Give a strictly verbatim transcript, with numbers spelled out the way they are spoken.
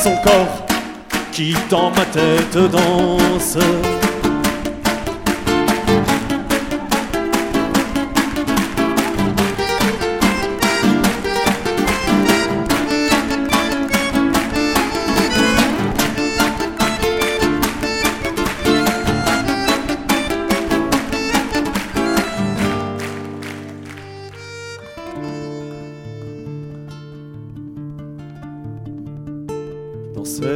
son corps qui dans ma tête danse. Dans cette